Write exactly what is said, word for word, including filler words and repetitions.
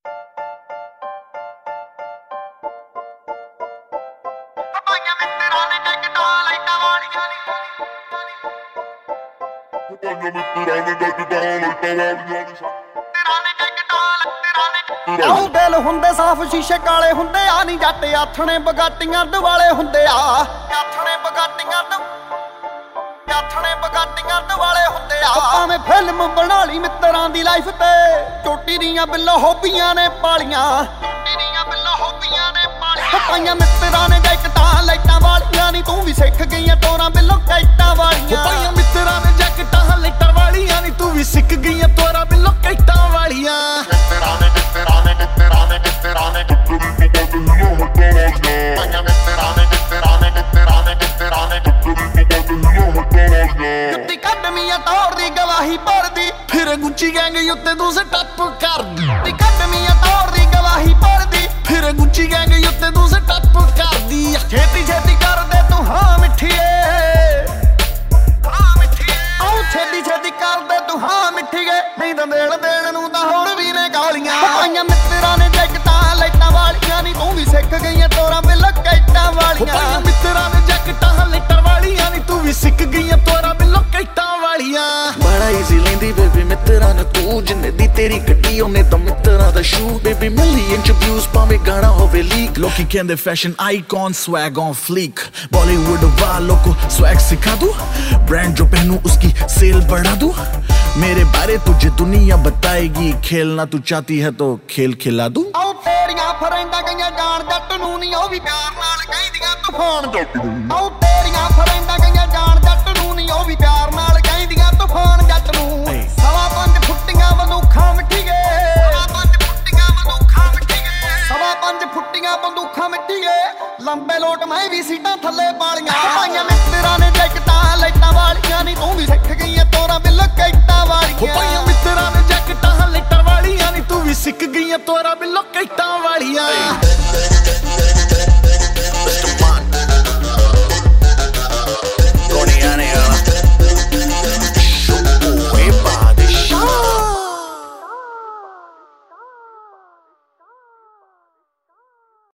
ਆਉ ਦਿਲ ਹੁੰਦੇ ਸਾਫ ਸ਼ੀਸ਼ੇ ਕਾਲੇ ਹੁੰਦੇ ਆ ਨੀ ਜੱਟ ਆਥਣੇ ਬਗਾਟੀਆਂ ਦਿਵਾਲੇ ਹੁੰਦੇ ਆ ਆਥਣੇ ਬਗਾਟੀਆਂ ਆਥਣੇ ਬਗਾਟੀਆਂ ਦਿਵਾਲੇ ਹੁੰਦੇ ਆ ਭਾਵੇਂ ਫਿਲਮ ਬਣਾ ਲਈ ਮਿੱਤਰਾਂ ਦੀ ਲਾਈਫ ਤੇ ਚੋਟੀ ਦੀਆਂ ਬਿੱਲੋ ਹੋਬੀਆਂ ਨੇ ਪਾਲੀਆਂ ਚੋਟੀ ਦੀਆਂ ਬਿੱਲੋ ਹੋਬੀਆਂ ਨੇ ਪਾਲੀਆਂ ਪਾਈਆਂ ਮਿੱਤਰਾਂ ਨੇ ਜੈਕਟਾਂ ਲਾਈਟਾਂ ਵਾਲੀਆਂ ਨੀ ਤੂੰ ਵੀ ਸਿੱਖ ਗਈਆਂ ਤੋਰਾਂ ਬਿੱਲੋ ਕੈਟਾਂ ਵਾਲੀਆਂ ਪਾਈਆਂ ਮਿੱਤਰਾਂ ਨੇ ਜੈਕਟਾਂ ਲਾਈਟਾਂ ਵਾਲੀਆਂ ਨੀ ਤੂੰ ਵੀ ਸਿੱਖ ਗਈਆਂ ਤੋਰਾਂ ਬਿੱਲੋ ਕੈਟਾਂ ਵਾਲੀਆਂ ਮਿੱਤਰਾਂ ਨੇ ਮਿੱਤਰਾਂ ਨੇ ਮਿੱਤਰਾਂ ਨੇ ਮਿੱਤਰਾਂ ਨੇ ਪਾਈਆਂ ਮਿੱਤਰਾਂ ਨੇ ਮਿੱਤਰਾਂ ਨੇ ਮਿੱਤਰਾਂ ਨੇ ਮਿੱਤਰਾਂ ਨੇ ਜੁੱਤੀ ਕੱਢਮੀਆਂ ਤੌਰ ਦੀ ਗਵਾਹੀ ਭਰਦੀ ਫਿਰ ਗੁੱਚੀ ਗੈਂਗ ਉੱਤੇ ਤੂੰ ਸਟੱਪ ਕਰਦੀ ਜੁੱਤੀ ਕੱਢਮੀਆਂ ਤੌਰ ਦੀ ਗਵਾਹੀ ਭਰਦੀ ਫਿਰ ਗੁੱਚੀ ਗੈਂਗ ਉੱਤੇ ਤੂੰ ਸਟੱਪ ਕਰਦੀ ਛੇਤੀ ਛੇਤੀ ਕਰ ਦੇ ਤੂੰ ਹਾਂ ਮਿੱਠੀਏ ਹਾਂ ਮਿੱਠੀਏ ਆਉ ਛੇਤੀ ਛੇਤੀ ਕਰ ਦੇ ਤੂੰ ਹਾਂ ਮਿੱਠੀਏ ਨਹੀਂ ਤਾਂ ਦੇਣ ਦੇਣ ਨੂੰ ਤਾਂ ਹੋਰ ਵੀ ਨੇ ਗਾਲੀਆਂ ਪਾਈਆਂ ਮਿੱਤਰਾਂ ਨੇ ਜੈਕਟਾਂ ਲਾਈਟਾਂ ਵਾਲੀਆਂ ਨੀ ਤੂੰ ਵੀ ਸਿੱਖ ਗਈਆਂ ਤੋਰਾਂ ਬਿੱਲੋ ਕੈਟਾਂ ਵਾਲੀਆਂ ਪਾਈਆਂ ਮਿੱਤਰਾਂ ਨੇ ਜੈਕਟਾਂ ਲਾਈਟਾਂ ਵਾਲੀਆਂ ਨੀ ਤੂੰ ਵੀ ਸਿੱਖ ਗਈਆਂ ਤੋਰਾਂ ਬਿੱਲੋ ਕੈਟਾਂ ਵਾਲੀਆਂ ਬੜਾ ਈਜ਼ੀ ਲੈਂਦੀ ਬੇਬੀ ਮਿੱਤਰਾਂ ਨੇ ਤੂੰ ਜਿੰਨੇ ਦੀ ਤੇਰੀ ਗੱਡੀ ਉਹਨੇ ਤਾਂ ਮਿੱਤਰਾਂ ਦਾ ਸ਼ੂ ਬੇਬੀ ਮਿਲੀਅਨ ਚ ਵਿਊਜ਼ ਭਾਵੇਂ ਗਾਣਾ ਹੋਵੇ ਲੀਕ ਲੋਕੀ ਕਹਿੰਦੇ fashion icon swag on fleek Bollywood वालों को स्वैग सिखा दूं ब्रांड जो पहनूं उसकी सेल बढ़ा दूं मेरे बारे तुझे दुनिया बताएगी खेलना तू चाहती है तो खेल खिला दूं ਆਉ ਤੇਰੀਆਂ ਫਰੈਂਡਾਂ ਗਈਆਂ ਜਾਣ ਜੱਟ ਨੂੰ ਨੀ ਉਹ ਵੀ ਪਿਆਰ ਨਾਲ ਕਹਿੰਦੀਆਂ ਤੂਫਾਨ ਜੱਟ ਨੂੰ ਆਉ ਤੇਰੀਆਂ ਫਰੈਂਡਾਂ ਗਈਆਂ ਜਾਣ ਜੱਟ ਨੂੰ ਨੀ ਉਹ ਵੀ ਪਿਆਰ ਨਾਲ ਕਹਿੰਦੀਆਂ ਤੂਫਾਨ ਜੱਟ ਨੂੰ ਸਵਾ ਪੰਜ ਫੁੱਟੀਆਂ ਬੰਦੂਖਾਂ ਮਿੱਠੀਏ ਸਵਾ ਪੰਜ ਫੁੱਟੀਆਂ ਬੰਦੂਖਾਂ ਮਿੱਠੀਏ ਸਵਾ ਪੰਜ ਫੁੱਟੀਆਂ ਬੰਦੂਖਾਂ ਮਿੱਠੀਏ ਲੰਬੇ ਲੋਟ ਮੈਂ ਵੀ ਸੀਟਾਂ ਥੱਲੇ ਪਾਲੀਆਂ ਪਾਈਆਂ ਮਿੱਤਰਾਂ ਨੇ ਜੈਕਟਾਂ ਲਾਈਟਾਂ ਵਾਲੀਆਂ ਨੀ ਤੂੰ ਵੀ ਸਿੱਖ ਗਈਆਂ ਤੋਰਾਂ ਬਿੱਲੋ ਕੈਟਾਂ ਵਾਲੀਆਂ ਪਾਈਆਂ ਮਿੱਤਰਾਂ ਨੇ ਜੈਕਟਾਂ ਲਾਈਟਾਂ ਵਾਲੀਆਂ ਨੀ ਤੂੰ ਵੀ ਸਿੱਖ ਗਈਆਂ ਤੋਰਾਂ ਬਿੱਲੋ ਕੈਟਾਂ ਵਾਲੀਆਂ